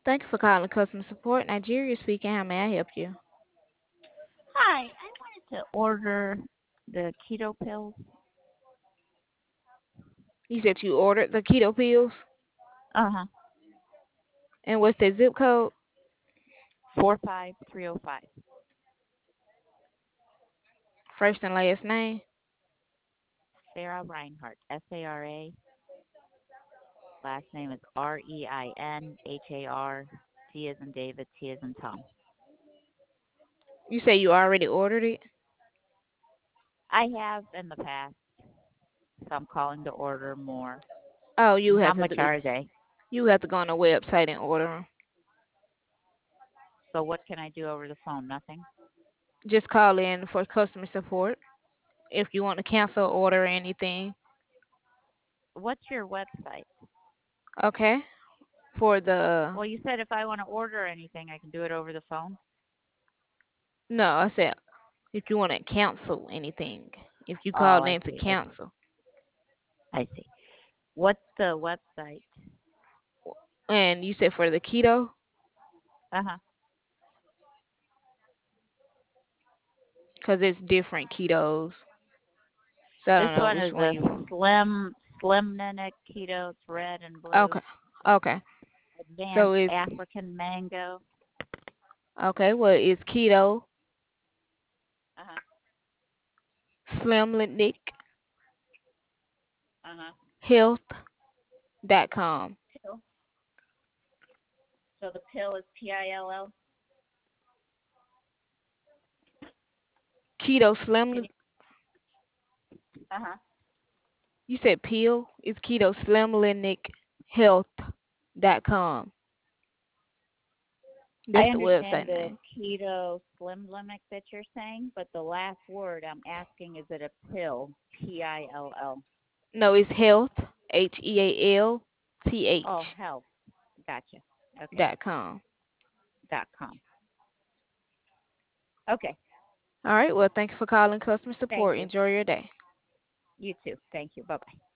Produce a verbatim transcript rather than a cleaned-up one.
Thank you for calling customer support. Nigeria speaking. How may I help you? Hi, I wanted to order the keto pills. You said you ordered the keto pills, Uh huh. and what's the zip code? Four five three zero five. First and last name. Sarah Reinhart. S A R A. Last name is R E I N H A R. T as in David. T as in Tom. You say you already ordered it? I have in the past, so I'm calling to order more. Oh, you And how have to much do- are they? you have to go on the website and order them. So what can I do over the phone? Nothing. Just call in for customer support if you want to cancel order or anything. What's your website? Okay. For the Well, you said if I want to order anything, I can do it over the phone. no, I said if you want to cancel anything, if you Oh, call I in to see. I see. cancel, I see. What's the website? and you said for the keto, Uh huh. because it's different ketos. So I This don't know one which is one a you. slim slim Ninic keto. It's red and blue. Okay. Okay. So Advanced it's African mango. okay. Well, it's keto Uh huh. slimlinic Uh huh. health dot com. Pill. So the pill is P I L L. Keto Can slim. you? Uh huh. You said pill. It's keto slimlinic health dot com. I That's the understand website the name. keto slim limit that you're saying, but the last word I'm asking is it a pill? P I L L. No, it's health. H E A L T H Oh, health. Gotcha. Okay. dot com. Dot com. Okay. All right. Well, thank you for calling customer Thank support. you. Enjoy your day. You too. Thank you. Bye bye.